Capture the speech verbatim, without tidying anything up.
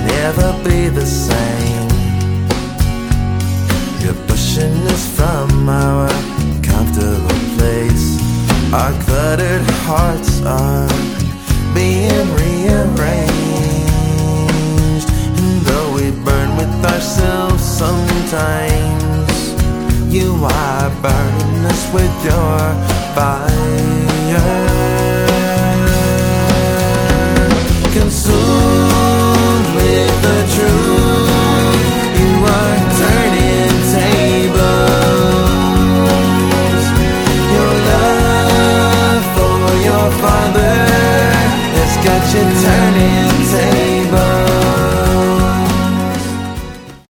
never be the same. You're pushing us from our comfortable place. Our cluttered hearts are being rearranged. And though we burn with ourselves sometimes, you are burning us with your fire.